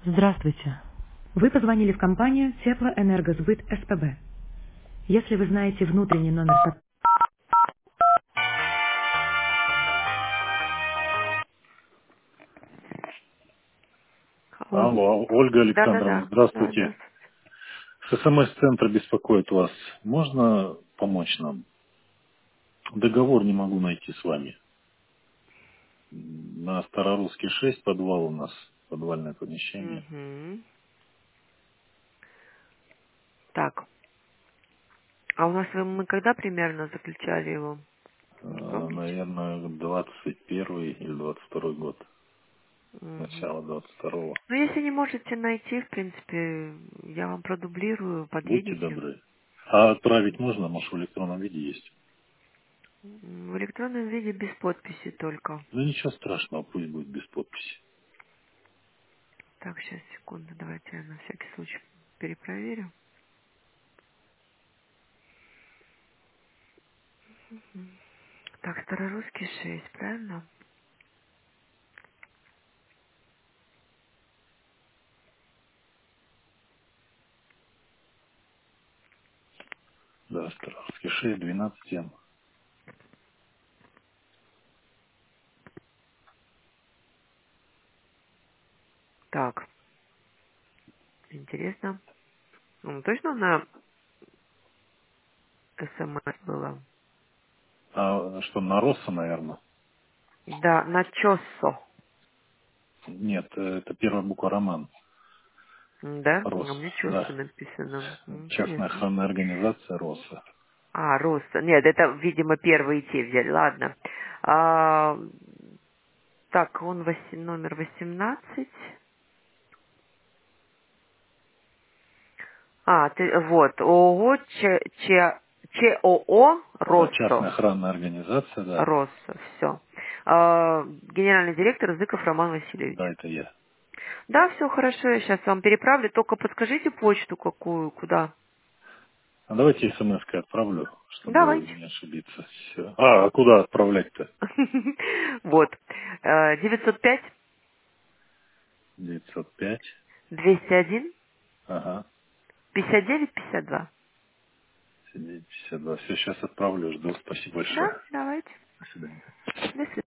Здравствуйте. Вы позвонили в компанию Теплоэнергосбыт СПБ. Если вы знаете внутренний номер... Алло. Алло, Ольга Александровна, Да-да-да. здравствуйте. Да-да. С СМС-центра беспокоит вас. Можно помочь нам? Договор не могу найти с вами. На Старорусский 6 подвал у нас, подвальное помещение. Мгм. Так, а у нас мы когда примерно заключали его? Помните? Наверное, 21 или 22 год. Мгм. Начало 22-го. Ну, если не можете найти, в принципе, я вам продублирую, Будьте подъедете. добры. А отправить можно? Может, в электронном виде есть? В электронном виде без подписи только. Ну, ничего страшного, пусть будет без подписи. Так, сейчас, секунду, давайте я на всякий случай перепроверю. Так, Старорусский 6, правильно? Да, Старорусский 6, 12 М. Так, интересно. Точно на СМС было? А что, на Росса, наверное? Да, на Чоссо. Нет, это первая буква Роман. Да? РОС, А мне да. Чоссо написано. Частная Интересно. охранная организация РОСа. А, Россо. Нет, это, видимо, первые те взяли. Ладно. А, так, он номер 18. А, вот. ООО ЧОО Да, частная Россо. охранная организация, да. Россо, все. Генеральный директор Зыков Роман Васильевич. Да, это я. Да, все хорошо, я сейчас вам переправлю. Только подскажите почту какую, куда. А давайте смс-кой отправлю, чтобы Давайте. не ошибиться. Всё. А куда отправлять-то? Вот. 905 905. 201 Ага. 59 52. 52. Все, сейчас отправлю, жду. Спасибо Да, большое. давайте. До свидания. До свидания.